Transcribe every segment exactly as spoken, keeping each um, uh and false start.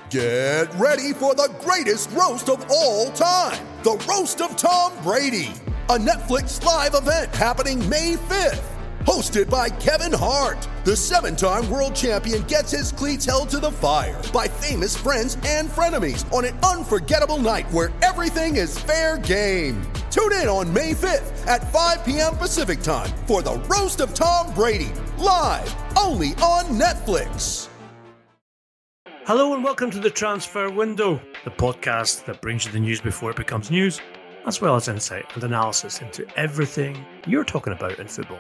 Get ready for the greatest roast of all time, the Roast of Tom Brady, a Netflix live event happening May fifth. Hosted by Kevin Hart, the seven-time world champion gets his cleats held to the fire by famous friends and frenemies on an unforgettable night where everything is fair game. Tune in on May fifth at five p.m. Pacific time for the Roast of Tom Brady, live only on Netflix. Hello and welcome to The Transfer Window, the podcast that brings you the news before it becomes news, as well as insight and analysis into everything you're talking about in football.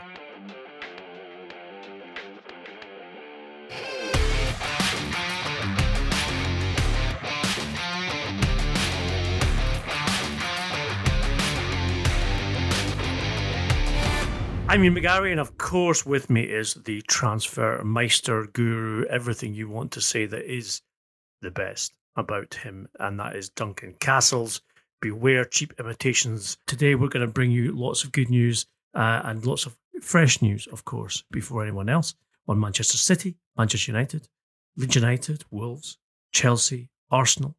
I'm Ian McGarry, and of course with me is the transfer meister, guru, everything you want to say that is the best about him, and that is Duncan Castles. Beware cheap imitations. Today we're going to bring you lots of good news uh, and lots of fresh news, of course, before anyone else, on Manchester City, Manchester United, Leeds United, Wolves, Chelsea, Arsenal.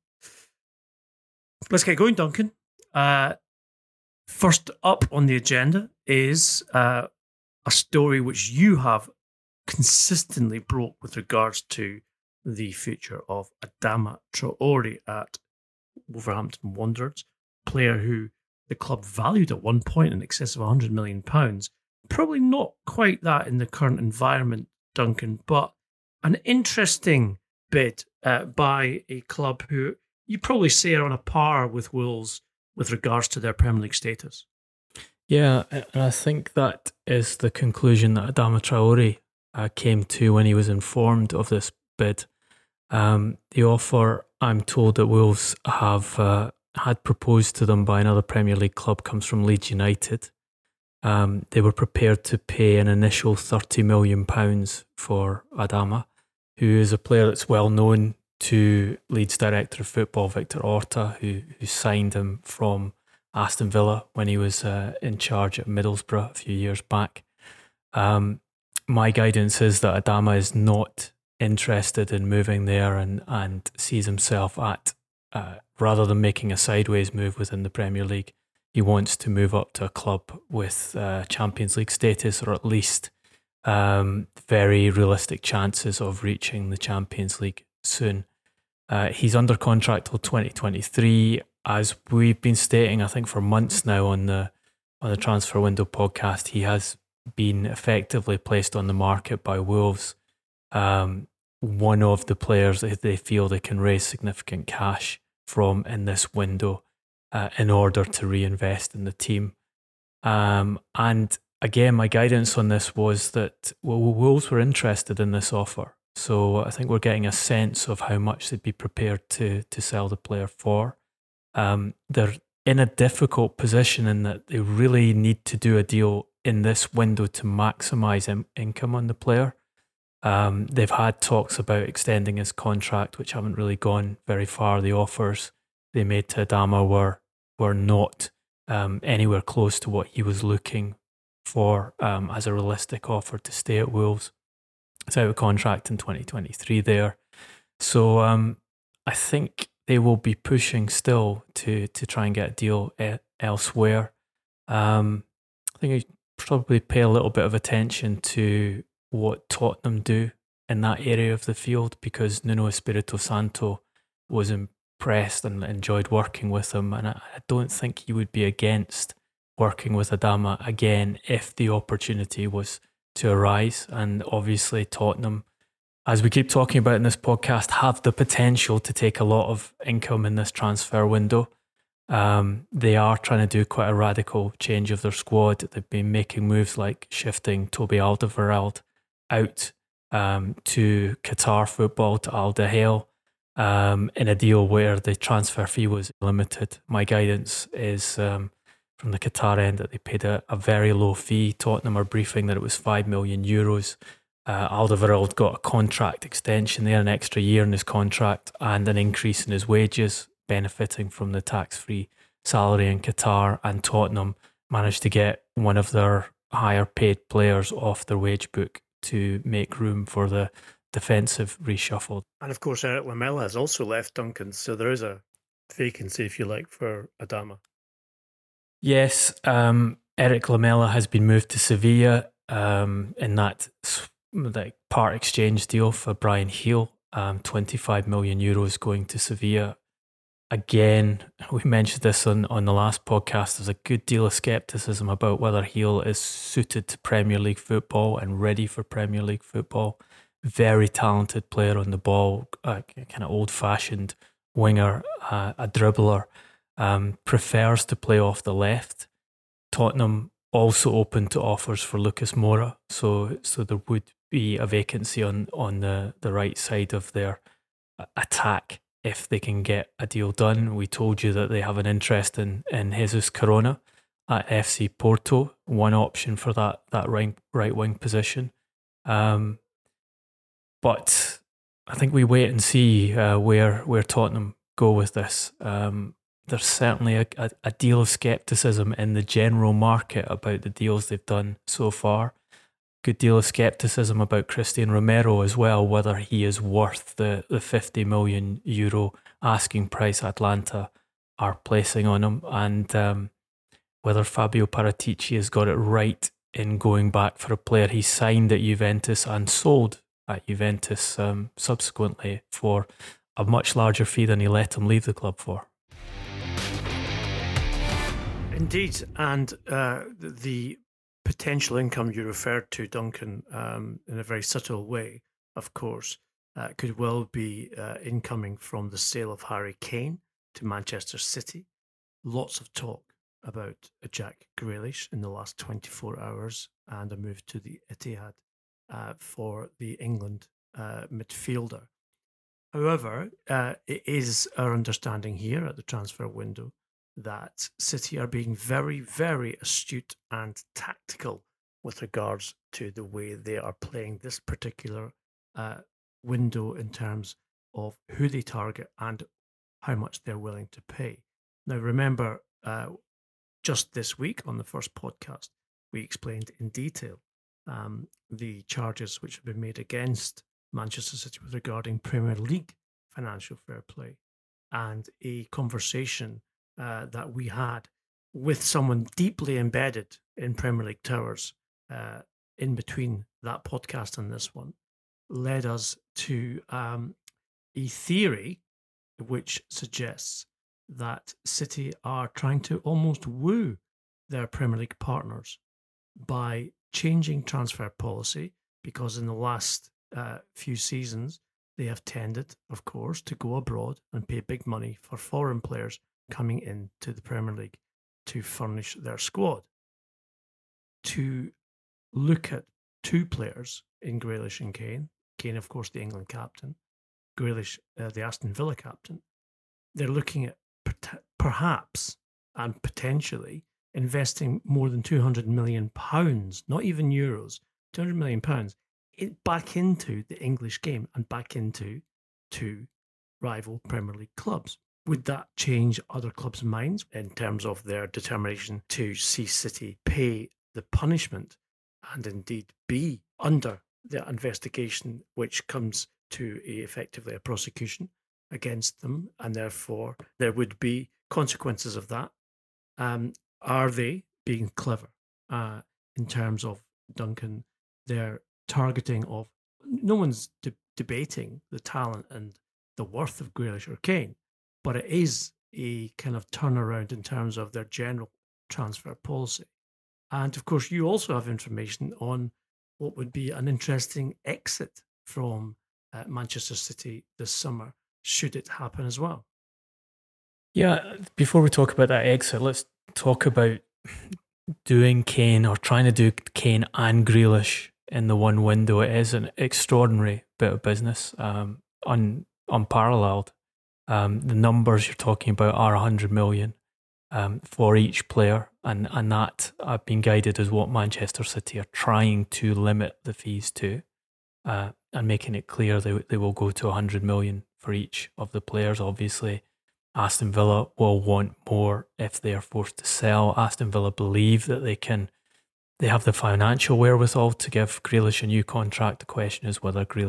Let's get going, Duncan. Uh, first up on the agenda is uh, a story which you have consistently broke with regards to the future of Adama Traore at Wolverhampton Wanderers, player who the club valued at one point in excess of one hundred million pounds. Probably not quite that in the current environment, Duncan, but an interesting bid uh, by a club who you probably say are on a par with Wolves with regards to their Premier League status. Yeah, and I think that is the conclusion that Adama Traore uh, came to when he was informed of this bid. Um, the offer, I'm told, that Wolves have uh, had proposed to them by another Premier League club comes from Leeds United. Um, they were prepared to pay an initial thirty million pounds for Adama, who is a player that's well known to Leeds Director of Football Victor Orta, who, who signed him from Aston Villa when he was uh, in charge at Middlesbrough a few years back. Um, my guidance is that Adama is not interested in moving there and, and sees himself at, uh, rather than making a sideways move within the Premier League, he wants to move up to a club with uh, Champions League status, or at least um, very realistic chances of reaching the Champions League soon. Uh, he's under contract till twenty twenty-three. As we've been stating, I think for months now on the on the Transfer Window podcast, he has been effectively placed on the market by Wolves. Um, one of the players that they feel they can raise significant cash from in this window uh, in order to reinvest in the team. Um, and again, my guidance on this was that well, Wolves were interested in this offer. So I think we're getting a sense of how much they'd be prepared to to sell the player for. Um, they're in a difficult position in that they really need to do a deal in this window to maximise in- income on the player. Um, they've had talks about extending his contract, which haven't really gone very far. The offers they made to Adama were were not um, anywhere close to what he was looking for um, as a realistic offer to stay at Wolves. It's out of contract in twenty twenty-three there. So um, I think they will be pushing still to to try and get a deal e- elsewhere. Um, I think you probably pay a little bit of attention to what Tottenham do in that area of the field, because Nuno Espirito Santo was impressed and enjoyed working with him, and I, I don't think he would be against working with Adama again if the opportunity was to arise. And obviously Tottenham, as we keep talking about in this podcast, have the potential to take a lot of income in this transfer window. Um, they are trying to do quite a radical change of their squad. They've been making moves like shifting Toby Alderweireld out um, to Qatar football, to Al Dahel, um, in a deal where the transfer fee was limited. My guidance is um, from the Qatar end that they paid a, a very low fee. Tottenham are briefing that it was five million euros. Uh, Alderweireld got a contract extension there, an extra year in his contract, and an increase in his wages, benefiting from the tax-free salary in Qatar. And Tottenham managed to get one of their higher paid players off their wage book to make room for the defensive reshuffle. And of course, Eric Lamela has also left Duncan, so there is a vacancy, if you like, for Adama. Yes, um, Eric Lamela has been moved to Sevilla um, in that like part exchange deal for Brian Heel. Um, twenty-five million euros going to Sevilla. Again, we mentioned this on, on the last podcast. There's a good deal of scepticism about whether Heel is suited to Premier League football and ready for Premier League football. Very talented player on the ball, uh, kind of old-fashioned winger, uh, a dribbler. Um, prefers to play off the left. Tottenham also open to offers for Lucas Moura, so so there would be a vacancy on on the, the right side of their attack if they can get a deal done. We told you that they have an interest in, in Jesus Corona at F C Porto, one option for that that right right wing position. Um, but I think we wait and see uh, where where Tottenham go with this. Um, There's certainly a, a, a deal of scepticism in the general market about the deals they've done so far. Good deal of scepticism about Christian Romero as well, whether he is worth the, the fifty million euro asking price Atlanta are placing on him, and um, whether Fabio Paratici has got it right in going back for a player he signed at Juventus and sold at Juventus um, subsequently for a much larger fee than he let him leave the club for. Indeed, and uh, the potential income you referred to, Duncan, um, in a very subtle way, of course, uh, could well be uh, incoming from the sale of Harry Kane to Manchester City. Lots of talk about a Jack Grealish in the last twenty-four hours and a move to the Etihad uh, for the England uh, midfielder. However, uh, it is our understanding here at the transfer window that City are being very, very astute and tactical with regards to the way they are playing this particular uh, window in terms of who they target and how much they're willing to pay. Now, remember, uh, just this week on the first podcast, we explained in detail um, the charges which have been made against Manchester City with regarding Premier League financial fair play, and a conversation Uh, that we had with someone deeply embedded in Premier League towers uh, in between that podcast and this one led us to um, a theory which suggests that City are trying to almost woo their Premier League partners by changing transfer policy, because in the last uh, few seasons they have tended, of course, to go abroad and pay big money for foreign players coming into the Premier League to furnish their squad. To look at two players in Grealish and Kane, Kane, of course, the England captain, Grealish, uh, the Aston Villa captain, they're looking at per- perhaps and potentially investing more than two hundred million pounds, not even euros, two hundred million pounds, in, back into the English game and back into two rival Premier League clubs. Would that change other clubs' minds in terms of their determination to see City pay the punishment and indeed be under the investigation which comes to a, effectively a prosecution against them, and therefore there would be consequences of that? Um, are they being clever uh, in terms of, Duncan, their targeting of... No one's de- debating the talent and the worth of Grealish or Kane, but it is a kind of turnaround in terms of their general transfer policy. And of course, you also have information on what would be an interesting exit from uh, Manchester City this summer, should it happen as well. Yeah, before we talk about that exit, let's talk about doing Kane, or trying to do Kane and Grealish in the one window. It is an extraordinary bit of business, um, un, unparalleled. Um, the numbers you're talking about are one hundred million um, for each player, and, and that I've been guided as what Manchester City are trying to limit the fees to, uh, and making it clear they they will go to one hundred million for each of the players. Obviously, Aston Villa will want more if they are forced to sell. Aston Villa believe that they can, they have the financial wherewithal to give Grealish a new contract. The question is whether Grealish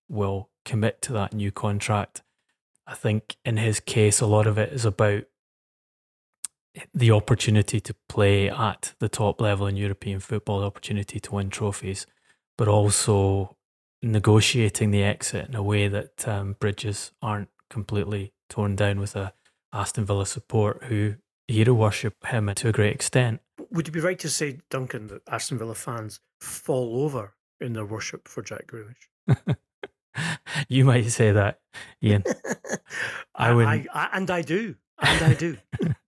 will commit to that new contract. I think in his case, a lot of it is about the opportunity to play at the top level in European football, the opportunity to win trophies, but also negotiating the exit in a way that um, bridges aren't completely torn down with a Aston Villa support who hero worship him to a great extent. Would it be right to say, Duncan, that Aston Villa fans fall over in their worship for Jack Grealish? You might say that, Ian. I, I, I, I and I do, and I do.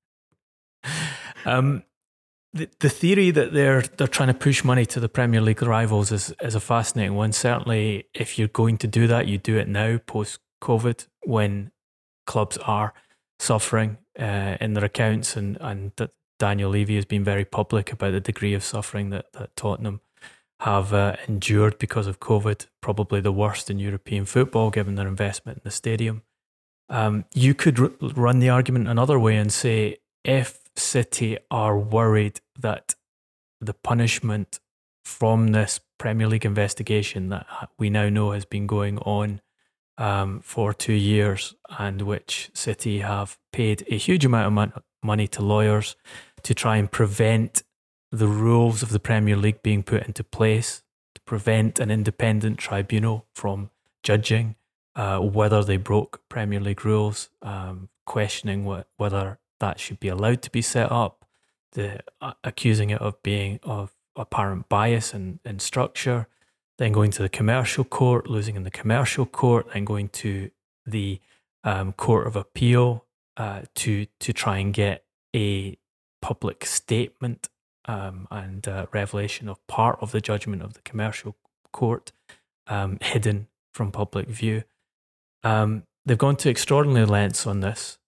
um, the the theory that they're they're trying to push money to the Premier League rivals is is a fascinating one. Certainly, if you're going to do that, you do it now post COVID when clubs are suffering uh, in their accounts, and and that Daniel Levy has been very public about the degree of suffering that that Tottenham have uh, endured because of COVID, probably the worst in European football, given their investment in the stadium. Um, you could r- run the argument another way and say, if City are worried that the punishment from this Premier League investigation that we now know has been going on um, for two years, and which City have paid a huge amount of mon- money to lawyers to try and prevent the rules of the Premier League being put into place, to prevent an independent tribunal from judging uh, whether they broke Premier League rules, um, questioning what, whether that should be allowed to be set up, the, uh, accusing it of being of apparent bias and, and structure, then going to the commercial court, losing in the commercial court, then going to the um, Court of Appeal uh, to to try and get a public statement Um, and uh, revelation of part of the judgment of the commercial court um, hidden from public view. Um, they've gone to extraordinary lengths on this.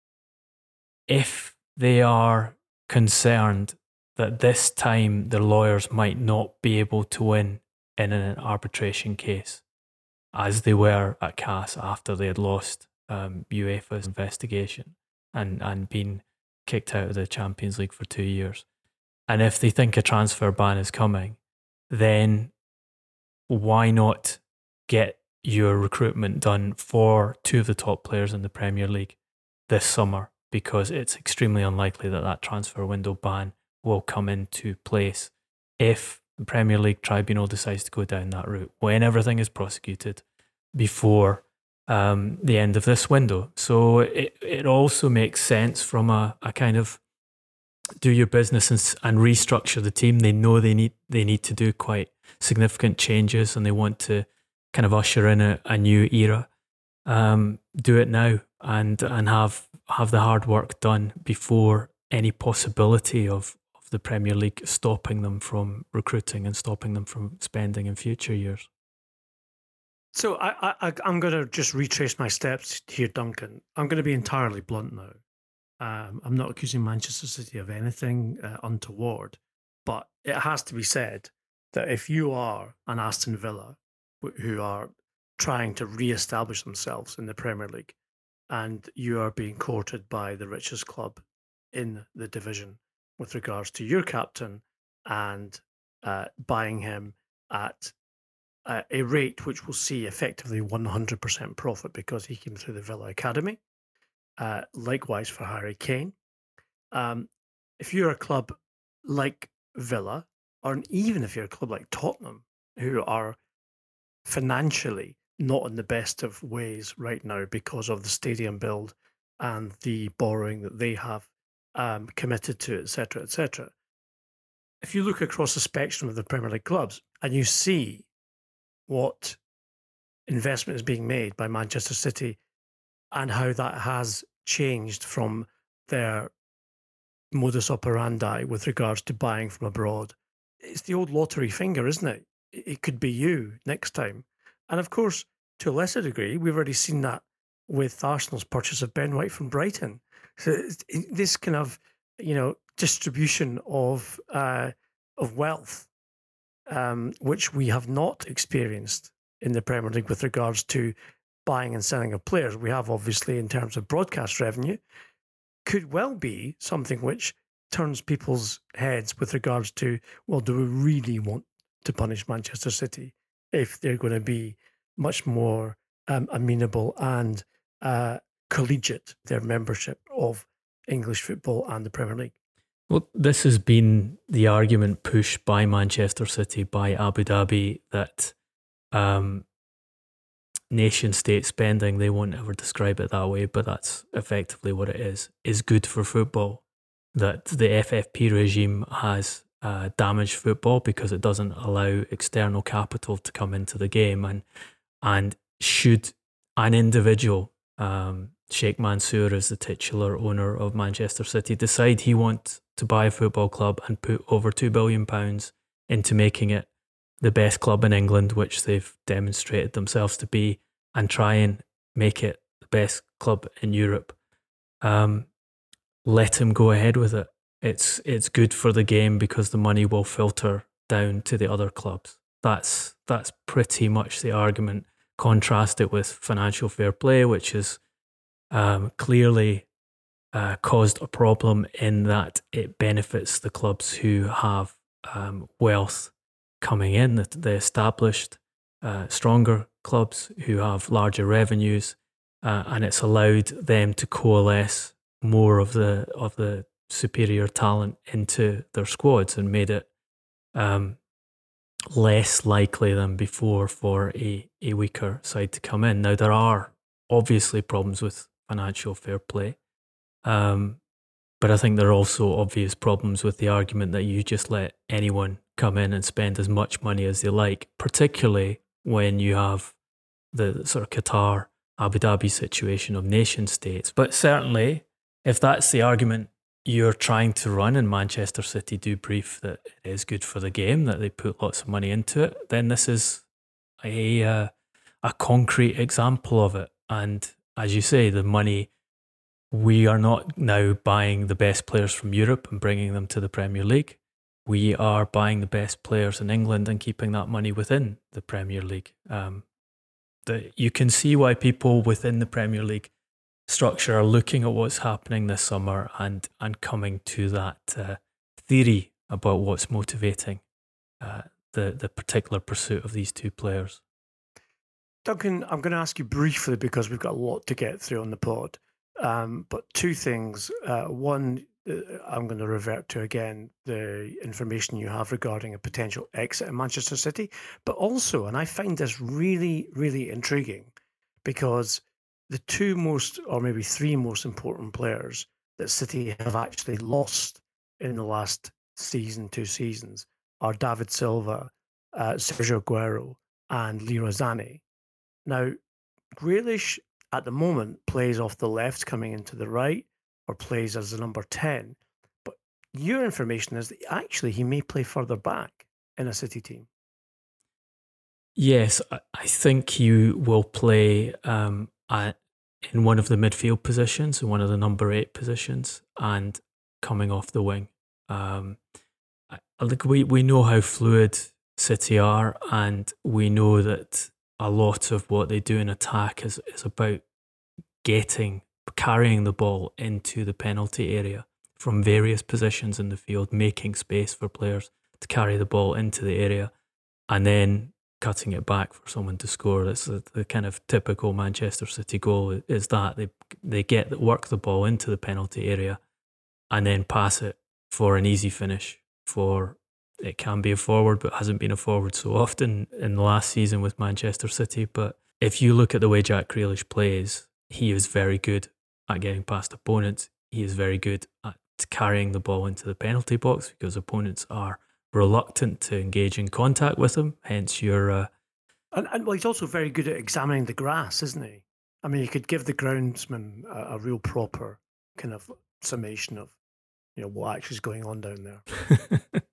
If they are concerned that this time their lawyers might not be able to win in an arbitration case, as they were at C A S after they had lost um, UEFA's investigation and, and been kicked out of the Champions League for two years, and if they think a transfer ban is coming, then why not get your recruitment done for two of the top players in the Premier League this summer? Because it's extremely unlikely that that transfer window ban will come into place if the Premier League tribunal decides to go down that route, when everything is prosecuted before um, the end of this window. So it, it also makes sense from a, a kind of do your business and, and restructure the team. They know they need they need to do quite significant changes, and they want to kind of usher in a, a new era. Um, do it now and and have have the hard work done before any possibility of, of the Premier League stopping them from recruiting and stopping them from spending in future years. So I, I I'm going to just retrace my steps here, Duncan. I'm going to be entirely blunt now. Um, I'm not accusing Manchester City of anything uh, untoward, but it has to be said that if you are an Aston Villa who are trying to re-establish themselves in the Premier League, and you are being courted by the richest club in the division with regards to your captain and uh, buying him at uh, a rate which will see effectively one hundred percent profit because he came through the Villa Academy. Uh, likewise for Harry Kane. Um, if you're a club like Villa, or even if you're a club like Tottenham, who are financially not in the best of ways right now because of the stadium build and the borrowing that they have um, committed to, et cetera, et cetera. If you look across the spectrum of the Premier League clubs and you see what investment is being made by Manchester City and how that has changed from their modus operandi with regards to buying from abroad. It's the old lottery finger, isn't it? It could be you next time. And of course, to a lesser degree, we've already seen that with Arsenal's purchase of Ben White from Brighton. So this kind of, you know, distribution of uh, of wealth, um, which we have not experienced in the Premier League with regards to buying and selling of players. We have, obviously, in terms of broadcast revenue, could well be something which turns people's heads with regards to, well, do we really want to punish Manchester City if they're going to be much more um, amenable and uh, collegiate, their membership of English football and the Premier League. Well, this has been the argument pushed by Manchester City, by Abu Dhabi, that um, nation state spending, they won't ever describe it that way, but that's effectively what it is, is good for football. That the F F P regime has uh, damaged football because it doesn't allow external capital to come into the game. And and should an individual, um, Sheikh Mansour is the titular owner of Manchester City, decide he wants to buy a football club and put over two billion pounds into making it the best club in England, which they've demonstrated themselves to be, and try and make it the best club in Europe, um, let him go ahead with it. It's it's good for the game because the money will filter down to the other clubs. That's that's pretty much the argument. Contrast it with financial fair play, which has um, clearly uh, caused a problem in that it benefits the clubs who have um, wealth coming in, the, the established, uh, stronger clubs who have larger revenues, uh, and it's allowed them to coalesce more of the of the superior talent into their squads and made it um, less likely than before for a, a weaker side to come in. Now, there are obviously problems with financial fair play, um, but I think there are also obvious problems with the argument that you just let anyone come in and spend as much money as they like, particularly when you have the sort of Qatar, Abu Dhabi situation of nation states. But certainly, if that's the argument you're trying to run, and Manchester City do brief that it is good for the game, that they put lots of money into it, then this is a uh, a concrete example of it. And as you say, the money, we are not now buying the best players from Europe and bringing them to the Premier League. We are buying the best players in England and keeping that money within the Premier League. Um, the, you can see why people within the Premier League structure are looking at what's happening this summer and and coming to that uh, theory about what's motivating uh, the the particular pursuit of these two players. Duncan, I'm going to ask you briefly because we've got a lot to get through on the pod. Um, but two things. Uh, one, uh, I'm going to revert to again the information you have regarding a potential exit in Manchester City, but also, and I find this really, really intriguing because the two most, or maybe three most important players that City have actually lost in the last season, two seasons, are David Silva, uh, Sergio Aguero, and Leroy Sané. Now, Grealish at the moment plays off the left coming into the right, or plays as the number ten. But your information is that actually he may play further back in a City team. Yes, I think he will play um, at, in one of the midfield positions, in one of the number eight positions, and coming off the wing. Um, I, like we, we know how fluid City are, and we know that a lot of what they do in attack is, is about getting, carrying the ball into the penalty area from various positions in the field, making space for players to carry the ball into the area, and then cutting it back for someone to score. That's the, the kind of typical Manchester City goal, is that they they get work the ball into the penalty area and then pass it for an easy finish. For it can be a forward, but hasn't been a forward so often in the last season with Manchester City. But if you look at the way Jack Grealish plays, he is very good at getting past opponents. He is very good at carrying the ball into the penalty box because opponents are reluctant to engage in contact with him. Hence your... Uh, and, and well, he's also very good at examining the grass, isn't he? I mean, you could give the groundsman a, a real proper kind of summation of, you know, what actually is going on down there.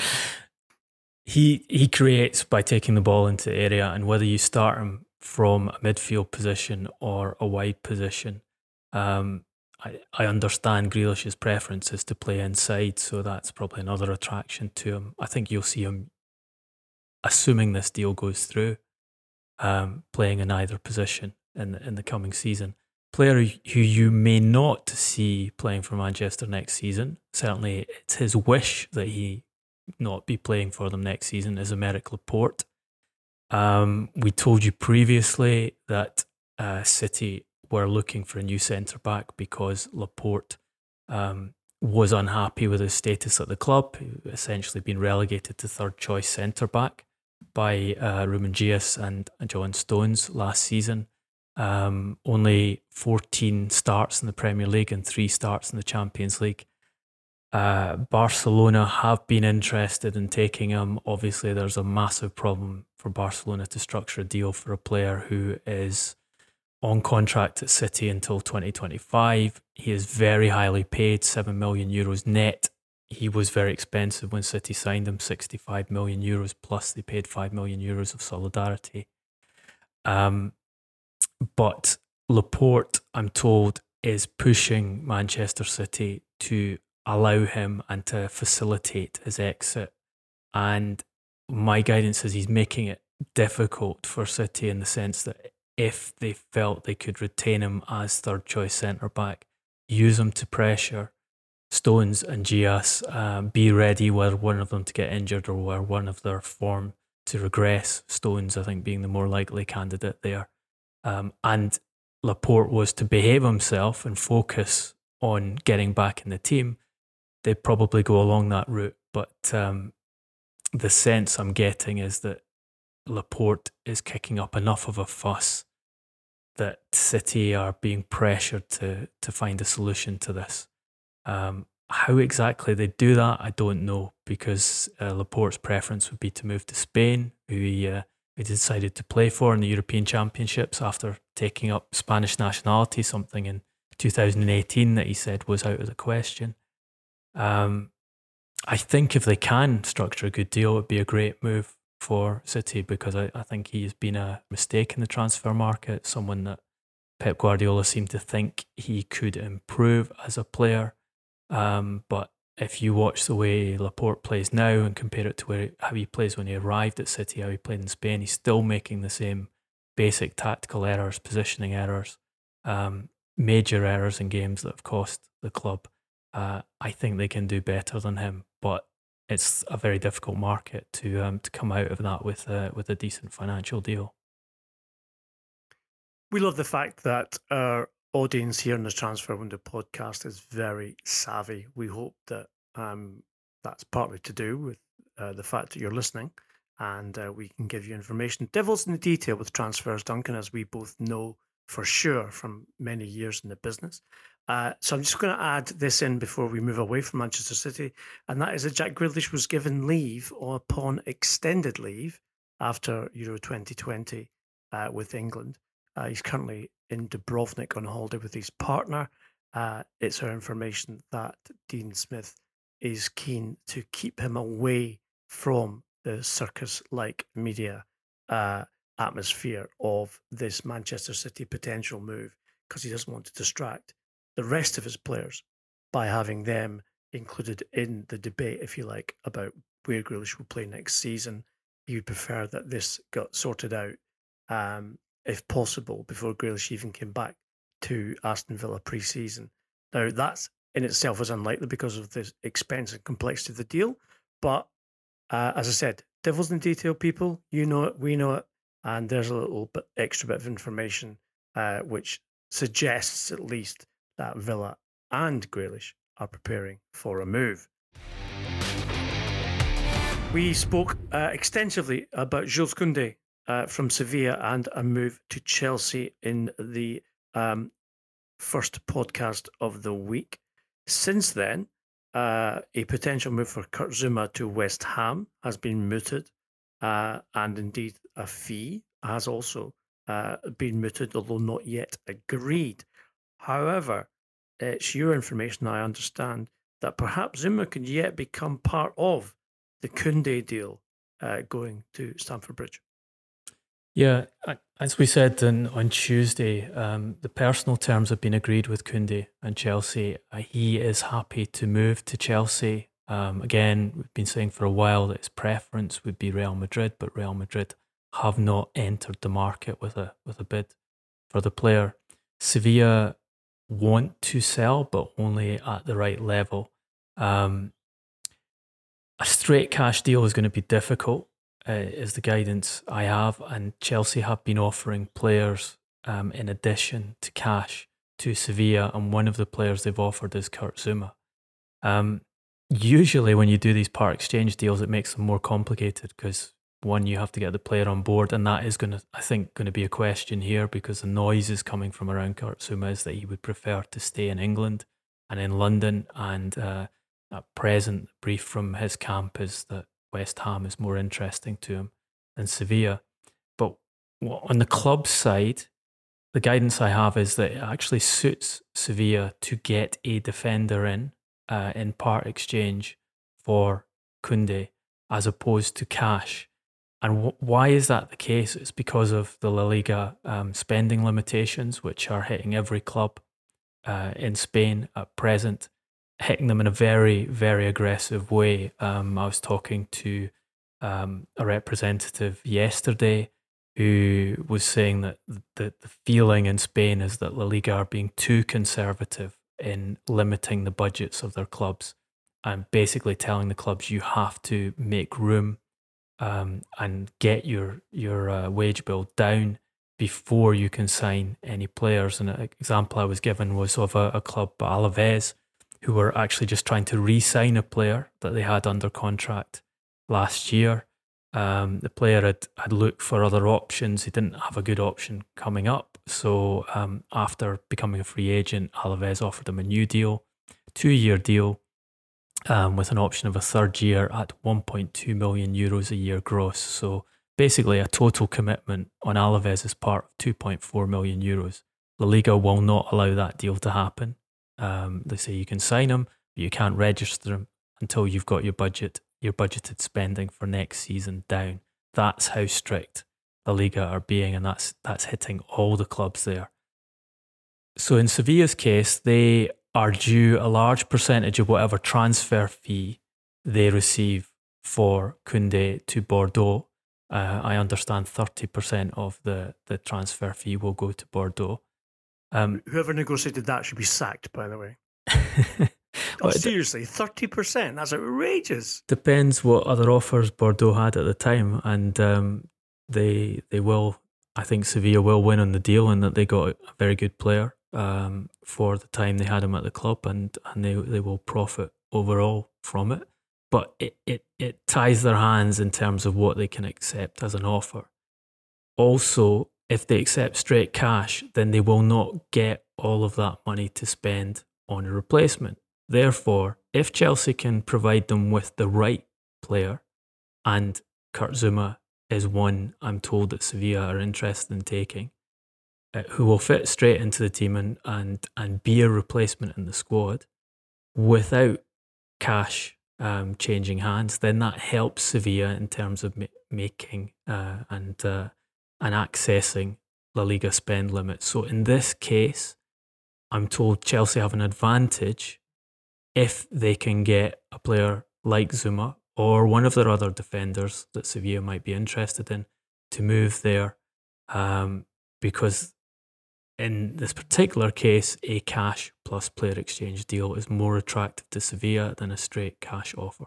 he he creates by taking the ball into the area, and whether you start him from a midfield position or a wide position, um, I, I understand Grealish's preference is to play inside, so that's probably another attraction to him. I think you'll see him, assuming this deal goes through, um, playing in either position in in the coming season. Player who you may not see playing for Manchester next season, certainly it's his wish that he not be playing for them next season, is Aymeric Laporte. Um, we told you previously that uh, City were looking for a new centre-back because Laporte um, was unhappy with his status at the club, essentially been relegated to third-choice centre-back by uh, Ruben Dias and John Stones last season. Um, only fourteen starts in the Premier League and three starts in the Champions League. Uh, Barcelona have been interested in taking him. Obviously, there's a massive problem for Barcelona to structure a deal for a player who is on contract at City until twenty twenty-five. He is very highly paid, seven million euros net. He was very expensive when City signed him, sixty-five million euros, plus they paid five million euros of solidarity. Um, but Laporte, I'm told, is pushing Manchester City to allow him and to facilitate his exit. And my guidance is he's making it difficult for City in the sense that if they felt they could retain him as third choice centre back, use him to pressure Stones and Dias, uh, be ready were one of them to get injured or were one of their form to regress. Stones, I think, being the more likely candidate there. Um, and Laporte was to behave himself and focus on getting back in the team. They'd probably go along that route. But um, the sense I'm getting is that Laporte is kicking up enough of a fuss that City are being pressured to to find a solution to this. Um, how exactly they do that, I don't know, because uh, Laporte's preference would be to move to Spain, who he, uh, he decided to play for in the European Championships after taking up Spanish nationality, something in two thousand eighteen that he said was out of the question. Um, I think if they can structure a good deal, it would be a great move for City, because I, I think he has been a mistake in the transfer market, someone that Pep Guardiola seemed to think he could improve as a player. Um, but if you watch the way Laporte plays now and compare it to where, how he plays when he arrived at City, how he played in Spain, he's still making the same basic tactical errors, positioning errors, um, major errors in games that have cost the club. Uh, I think they can do better than him, but it's a very difficult market to um, to come out of that with a, with a decent financial deal. We love the fact that our audience here on the Transfer Window podcast is very savvy. We hope that um, that's partly to do with uh, the fact that you're listening, and uh, we can give you information. Devil's in the detail with transfers, Duncan, as we both know for sure from many years in the business. Uh, so I'm just going to add this in before we move away from Manchester City, and that is that Jack Grealish was given leave or upon extended leave after Euro twenty twenty uh, with England. Uh, he's currently in Dubrovnik on holiday with his partner. Uh, it's our information that Dean Smith is keen to keep him away from the circus-like media uh, atmosphere of this Manchester City potential move, because he doesn't want to distract the rest of his players by having them included in the debate, if you like, about where Grealish will play next season. He would prefer that this got sorted out um, if possible, before Grealish even came back to Aston Villa pre-season. Now, that's in itself is unlikely because of the expense and complexity of the deal. But uh, as I said, devil's in the detail, people. You know it, we know it. And there's a little bit extra bit of information uh, which suggests at least that Villa and Grealish are preparing for a move. We spoke uh, extensively about Jules Koundé Uh, from Sevilla and a move to Chelsea in the um, first podcast of the week. Since then, uh, a potential move for Kurt Zouma to West Ham has been mooted, uh, and indeed a fee has also uh, been mooted, although not yet agreed. However, it's your information, I understand, that perhaps Zouma could yet become part of the Koundé deal uh, going to Stamford Bridge. Yeah, as we said on, on Tuesday, um, the personal terms have been agreed with Koundé and Chelsea. Uh, he is happy to move to Chelsea. Um, again, we've been saying for a while that his preference would be Real Madrid, but Real Madrid have not entered the market with a with a bid for the player. Sevilla want to sell, but only at the right level. Um, a straight cash deal is going to be difficult. uh, is the guidance I have, and Chelsea have been offering players um, in addition to cash to Sevilla, and one of the players they've offered is Kurt Zouma. Um, usually, when you do these part exchange deals, it makes them more complicated because one, you have to get the player on board, and that is going to, I think, going to be a question here because the noise is coming from around Kurt Zouma is that he would prefer to stay in England and in London, and uh, at present, the brief from his camp is that West Ham is more interesting to him than Sevilla. But on the club side, the guidance I have is that it actually suits Sevilla to get a defender in uh, in part exchange for Koundé as opposed to cash. And w- why is that the case? It's because of the La Liga um, spending limitations, which are hitting every club uh, in Spain at present, hitting them in a very, very aggressive way. Um, I was talking to um, a representative yesterday who was saying that the, the feeling in Spain is that La Liga are being too conservative in limiting the budgets of their clubs and basically telling the clubs you have to make room um, and get your, your uh, wage bill down before you can sign any players. And an example I was given was of a, a club, Alaves, who were actually just trying to re-sign a player that they had under contract last year. Um, the player had, had looked for other options. He didn't have a good option coming up. So um, after becoming a free agent, Alaves offered him a new deal, two-year deal um, with an option of a third year at one point two million euros a year gross. So basically a total commitment on Alaves' part of two point four million euros. La Liga will not allow that deal to happen. Um, they say you can sign him, but you can't register him until you've got your budget, your budgeted spending for next season down. That's how strict La Liga are being, and that's that's hitting all the clubs there. So in Sevilla's case, they are due a large percentage of whatever transfer fee they receive for Koundé to Bordeaux. Uh, I understand thirty percent of the, the transfer fee will go to Bordeaux. Um, Whoever negotiated that should be sacked, by the way. Oh, seriously, thirty percent? That's outrageous. Depends what other offers Bordeaux had at the time, and um, they they will, I think Sevilla will win on the deal, and that they got a very good player um, for the time they had him at the club, and, and they, they will profit overall from it. But it, it, it ties their hands in terms of what they can accept as an offer. Also, if they accept straight cash, then they will not get all of that money to spend on a replacement. Therefore, if Chelsea can provide them with the right player, and Kurt Zouma is one I'm told that Sevilla are interested in taking, uh, who will fit straight into the team and, and, and be a replacement in the squad without cash um, changing hands, then that helps Sevilla in terms of ma- making uh, and uh, and accessing La Liga spend limits. So in this case, I'm told Chelsea have an advantage if they can get a player like Zouma or one of their other defenders that Sevilla might be interested in to move there, um, because in this particular case, a cash plus player exchange deal is more attractive to Sevilla than a straight cash offer.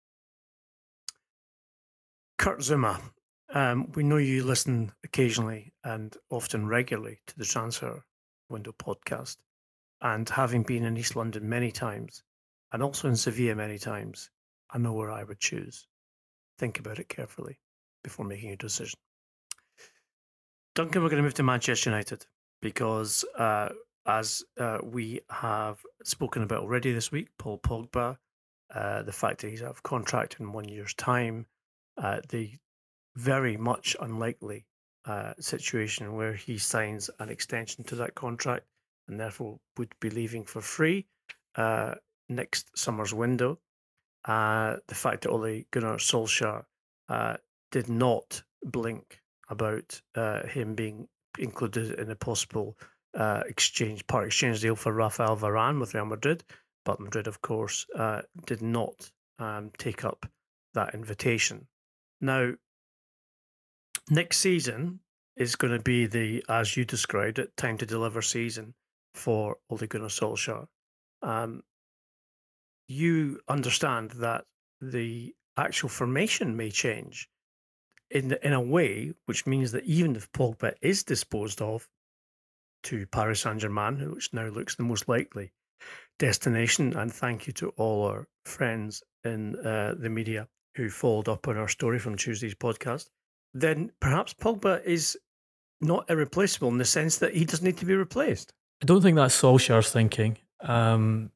Kurt Zouma, um, we know you listen occasionally and often regularly to the Transfer Window podcast. And having been in East London many times, and also in Sevilla many times, I know where I would choose. Think about it carefully before making a decision. Duncan, we're going to move to Manchester United because, uh, as uh, we have spoken about already this week, Paul Pogba, uh, the fact that he's out of contract in one year's time, uh, the very much unlikely uh, situation where he signs an extension to that contract and therefore would be leaving for free uh, next summer's window. Uh, the fact that Ole Gunnar Solskjaer uh, did not blink about uh, him being included in a possible uh, exchange part exchange deal for Rafael Varane with Real Madrid, but Madrid, of course, uh, did not um, take up that invitation. Now, next season is going to be the, as you described it, time to deliver season for Ole Gunnar Solskjaer. Um, you understand that the actual formation may change. in in a way, which means that even if Pogba is disposed of to Paris Saint-Germain, which now looks the most likely destination, and thank you to all our friends in uh, the media who followed up on our story from Tuesday's podcast, then perhaps Pogba is not irreplaceable in the sense that he doesn't need to be replaced. I don't think that's Solskjaer's thinking. Um,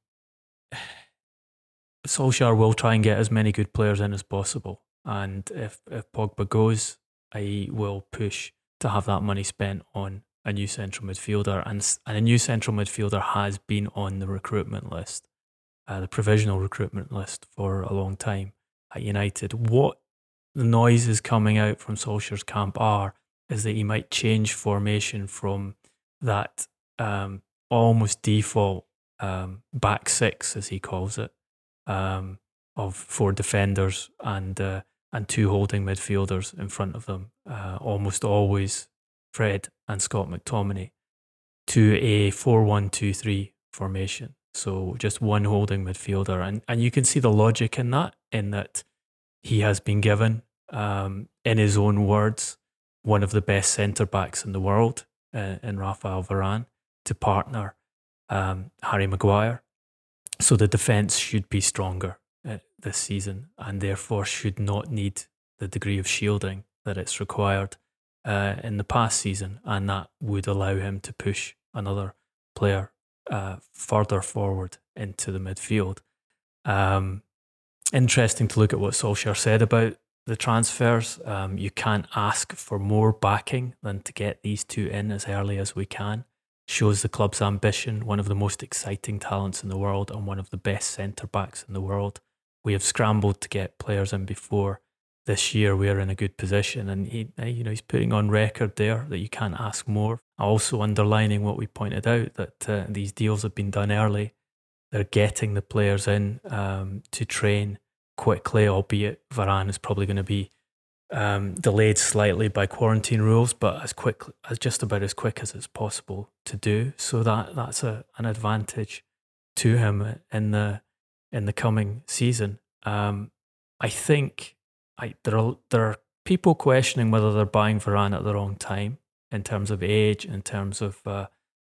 Solskjaer will try and get as many good players in as possible. And if, if Pogba goes, I will push to have that money spent on a new central midfielder. And, and a new central midfielder has been on the recruitment list, uh, the provisional recruitment list for a long time at United. What the noises coming out from Solskjaer's camp are is that he might change formation from that um, almost default um, back six, as he calls it, um, of four defenders and uh, and two holding midfielders in front of them, uh, almost always Fred and Scott McTominay, to a four one two three formation. So just one holding midfielder. And, and you can see the logic in that, in that he has been given, um, in his own words, one of the best centre-backs in the world, uh, in Rafael Varane, to partner um, Harry Maguire. So the defence should be stronger uh, this season, and therefore should not need the degree of shielding that it's required uh, in the past season, and that would allow him to push another player uh, further forward into the midfield. Um, interesting to look at what Solskjaer said about the transfers. Um, you can't ask for more backing than to get these two in as early as we can. Shows the club's ambition, one of the most exciting talents in the world and one of the best centre-backs in the world. We have scrambled to get players in before. This year we are in a good position, and he, you know, he's putting on record there that you can't ask more. Also underlining what we pointed out, that uh, these deals have been done early. They're getting the players in um, to train quickly, albeit Varane is probably going to be Um, delayed slightly by quarantine rules, but as quick as just about as quick as it's possible to do. So that that's a an advantage to him in the in the coming season. Um, I think I there are there are people questioning whether they're buying Varane at the wrong time in terms of age, in terms of uh,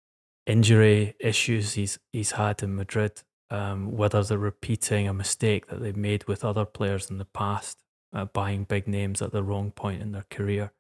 injury issues he's he's had in Madrid. Um, whether they're repeating a mistake that they've made with other players in the past. Uh, buying big names at the wrong point in their career.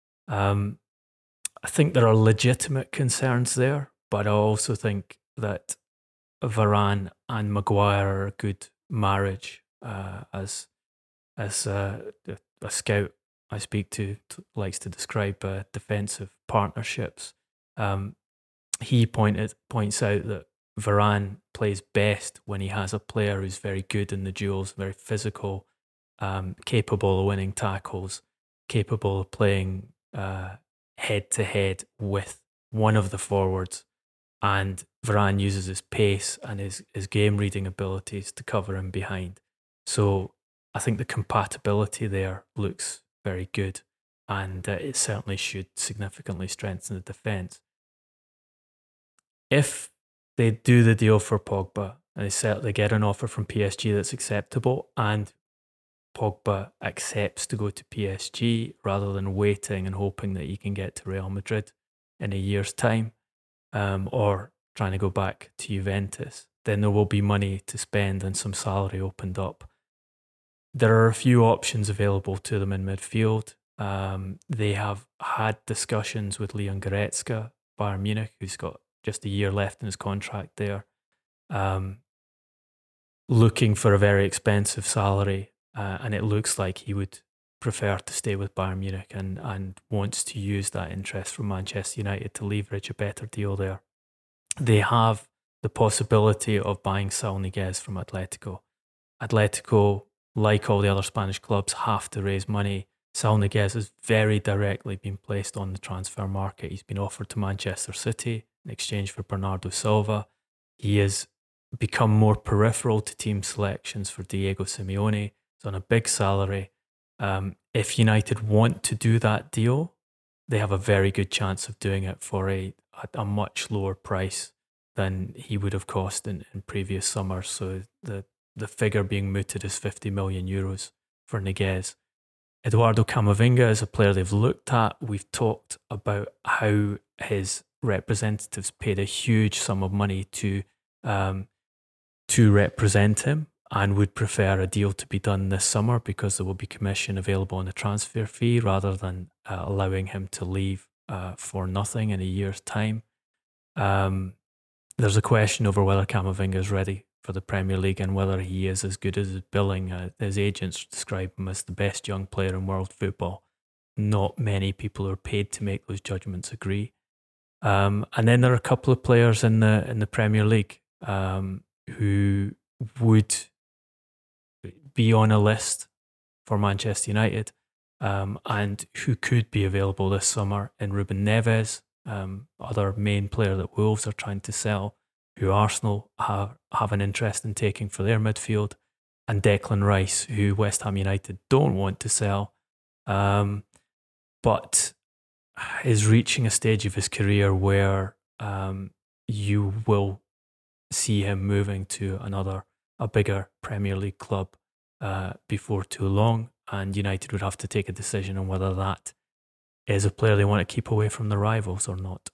Um, I think there are legitimate concerns there, but I also think that Varane and Maguire are a good marriage. Uh, as as uh, a scout I speak to, to likes to describe uh, defensive partnerships. Um, he pointed points out that Varane plays best when he has a player who's very good in the duels, very physical, Um, capable of winning tackles, capable of playing uh, head to head with one of the forwards, and Varane uses his pace and his, his game reading abilities to cover him behind. So I think the compatibility there looks very good, and uh, it certainly should significantly strengthen the defence. If they do the deal for Pogba and they certainly get an offer from P S G that's acceptable, and Pogba accepts to go to P S G rather than waiting and hoping that he can get to Real Madrid in a year's time, um, or trying to go back to Juventus, then there will be money to spend and some salary opened up. There are a few options available to them in midfield. Um, they have had discussions with Leon Goretzka, Bayern Munich, who's got just a year left in his contract there, um, looking for a very expensive salary. Uh, and it looks like he would prefer to stay with Bayern Munich and, and wants to use that interest from Manchester United to leverage a better deal there. They have the possibility of buying Saúl Ñíguez from Atletico. Atletico, like all the other Spanish clubs, have to raise money. Saúl Ñíguez has very directly been placed on the transfer market. He's been offered to Manchester City in exchange for Bernardo Silva. He has become more peripheral to team selections for Diego Simeone. He's on a big salary. Um, if United want to do that deal, they have a very good chance of doing it for a, a, a much lower price than he would have cost in, in previous summers. So the, the figure being mooted is fifty million euros for Ñíguez. Eduardo Camavinga is a player they've looked at. We've talked about how his representatives paid a huge sum of money to um, to represent him and would prefer a deal to be done this summer because there will be commission available on the transfer fee rather than uh, allowing him to leave uh, for nothing in a year's time. Um, there's a question over whether Camavinga is ready for the Premier League and whether he is as good as his billing. Uh, his agents describe him as the best young player in world football. Not many people who are paid to make those judgments agree. Um, and then there are a couple of players in the in the Premier League um, who would be on a list for Manchester United um, and who could be available this summer in Ruben Neves, um, other main player that Wolves are trying to sell, who Arsenal have, have an interest in taking for their midfield, and Declan Rice, who West Ham United don't want to sell, um, but is reaching a stage of his career where um, you will see him moving to another, a bigger Premier League club uh, before too long, and United would have to take a decision on whether that is a player they want to keep away from the rivals or not.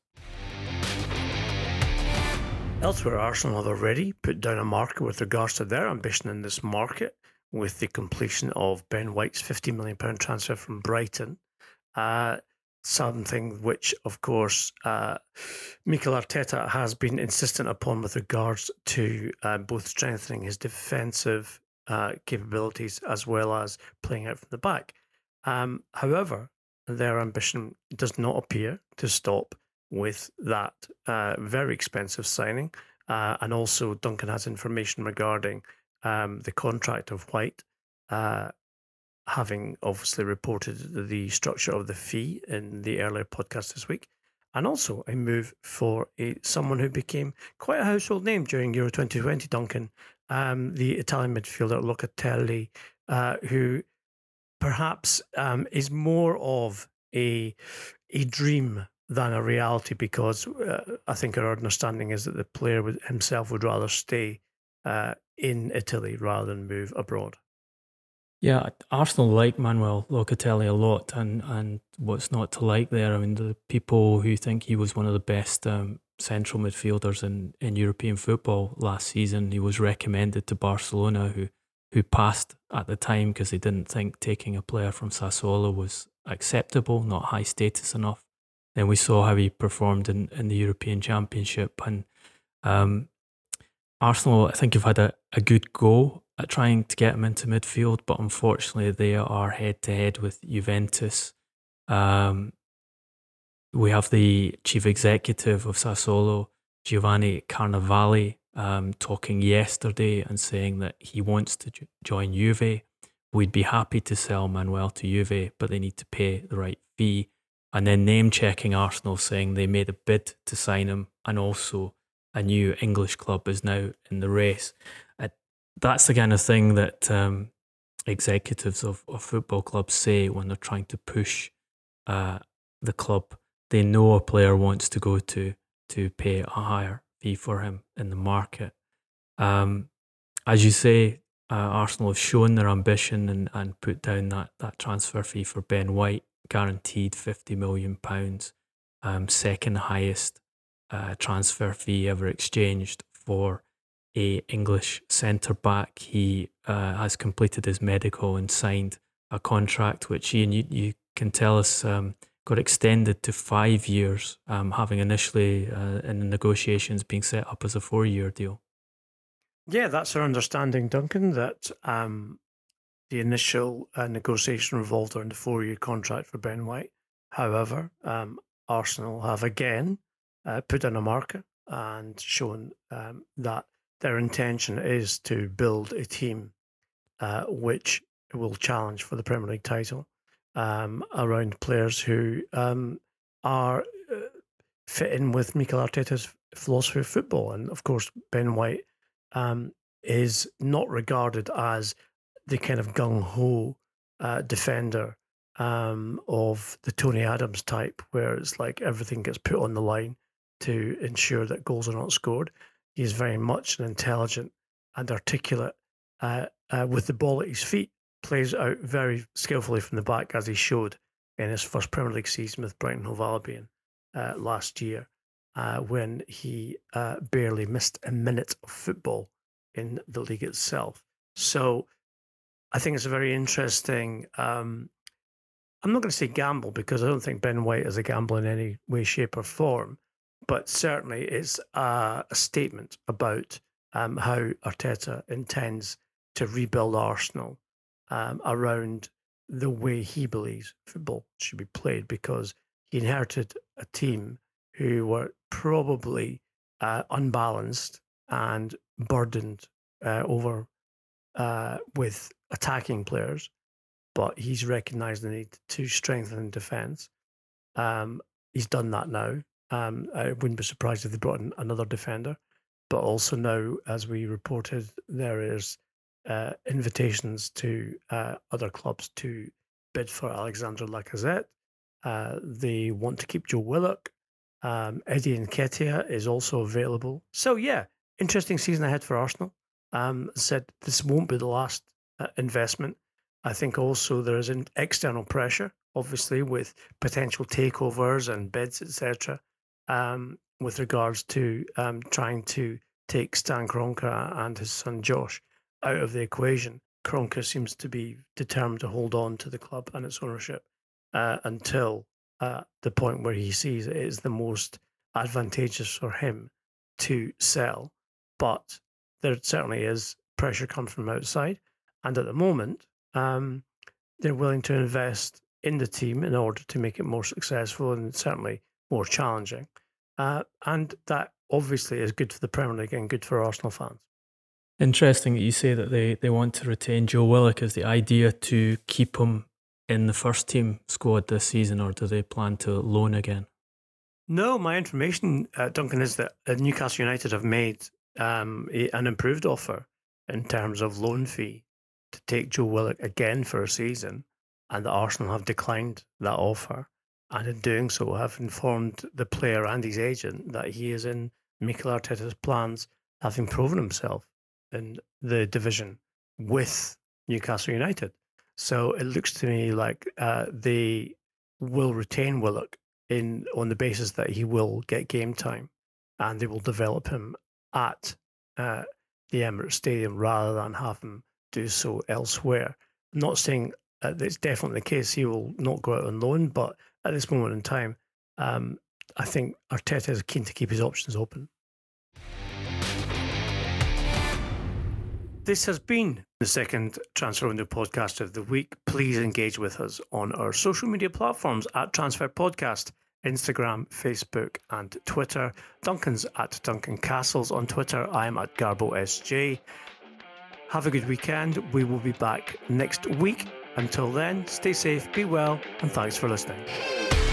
Elsewhere, Arsenal have already put down a marker with regards to their ambition in this market with the completion of Ben White's fifty million pounds transfer from Brighton. Uh, something which, of course, uh, Mikel Arteta has been insistent upon with regards to uh, both strengthening his defensive uh, capabilities as well as playing out from the back. Um, however, their ambition does not appear to stop with that uh, very expensive signing. Uh, and also, Duncan has information regarding um, the contract of White, uh, having obviously reported the structure of the fee in the earlier podcast this week. And also a move for a someone who became quite a household name during Euro twenty twenty, Duncan, um, the Italian midfielder Locatelli, uh, who perhaps um, is more of a a dream than a reality, because uh, I think our understanding is that the player would, himself would rather stay uh, in Italy rather than move abroad. Yeah, Arsenal like Manuel Locatelli a lot, and, and what's not to like there? I mean, the people who think he was one of the best um, central midfielders in, in European football last season, he was recommended to Barcelona, who who passed at the time because they didn't think taking a player from Sassuolo was acceptable, not high status enough. Then we saw how he performed in, in the European Championship, and um, Arsenal, I think, have had a, a good go at trying to get him into midfield, but unfortunately they are head to head with Juventus. Um, we have the chief executive of Sassuolo, Giovanni Carnevali, um, talking yesterday and saying that he wants to jo- join Juve. We'd be happy to sell Manuel to Juve, but they need to pay the right fee. And then name checking Arsenal, saying they made a bid to sign him, and also a new English club is now in the race. Uh, that's the kind of thing that um, executives of, of football clubs say when they're trying to push uh, the club they know a player wants to go to to pay a higher fee for him in the market. Um, as you say, uh, Arsenal have shown their ambition and, and put down that, that transfer fee for Ben White, guaranteed fifty million pounds, um, second highest uh, transfer fee ever exchanged for a English centre back. He uh, has completed his medical and signed a contract, which Ian, you, you can tell us um, got extended to five years, um, having initially uh, in the negotiations being set up as a four-year deal. Yeah, that's our understanding, Duncan, that um, the initial uh, negotiation revolved around a four-year contract for Ben White. However, um, Arsenal have again uh, put in a marker and shown um, that their intention is to build a team uh, which will challenge for the Premier League title um, around players who um, are uh, fit in with Mikel Arteta's philosophy of football. And of course, Ben White um, is not regarded as the kind of gung-ho uh, defender um, of the Tony Adams type, where it's like everything gets put on the line to ensure that goals are not scored. He is very much an intelligent and articulate uh, uh, with the ball at his feet plays out very skillfully from the back, as he showed in his first Premier League season with Brighton Hove Albion uh, last year, uh, when he uh, barely missed a minute of football in the league itself. So I think it's a very interesting, um, I'm not going to say gamble, because I don't think Ben White is a gamble in any way, shape or form, but certainly it's a, a statement about um, how Arteta intends to rebuild Arsenal um, around the way he believes football should be played, because he inherited a team who were probably uh, unbalanced and burdened uh, over uh, with attacking players, but he's recognised the need to strengthen defence. Um, he's done that now. Um, I wouldn't be surprised if they brought in another defender, but also now, as we reported, there is uh, invitations to uh, other clubs to bid for Alexander Lacazette. Uh, they want to keep Joe Willock. Um, Eddie Nketiah is also available. So yeah, interesting season ahead for Arsenal. Um, said this won't be the last uh, investment. I think also there is an external pressure, obviously, with potential takeovers and bids, et cetera, um, with regards to um, trying to take Stan Kroenke and his son Josh out of the equation. Kroenke seems to be determined to hold on to the club and its ownership uh, until uh, the point where he sees it is the most advantageous for him to sell. But there certainly is pressure coming from outside. And at the moment, um, they're willing to invest in the team in order to make it more successful and certainly more challenging. Uh, and that obviously is good for the Premier League and good for Arsenal fans. Interesting that you say that they, they want to retain Joe Willock. Is the idea to keep him in the first team squad this season, or do they plan to loan again? No, my information, uh, Duncan, is that uh, Newcastle United have made um, a, an improved offer in terms of loan fee to take Joe Willock again for a season, and that Arsenal have declined that offer, and in doing so have informed the player and his agent that he is in Mikel Arteta's plans, having proven himself in the division with Newcastle United. So it looks to me like uh, they will retain Willock in on the basis that he will get game time, and they will develop him at uh, the Emirates Stadium rather than have him do so elsewhere. I'm not saying uh, that it's definitely the case he will not go out on loan, but at this moment in time, um, I think Arteta is keen to keep his options open. This has been the second Transfer Window podcast of the week. Please engage with us on our social media platforms at Transfer Podcast, Instagram, Facebook and Twitter. Duncan's at Duncan Castles on Twitter. I'm at Garbo S J. Have a good weekend. We will be back next week. Until then, stay safe, be well, and thanks for listening.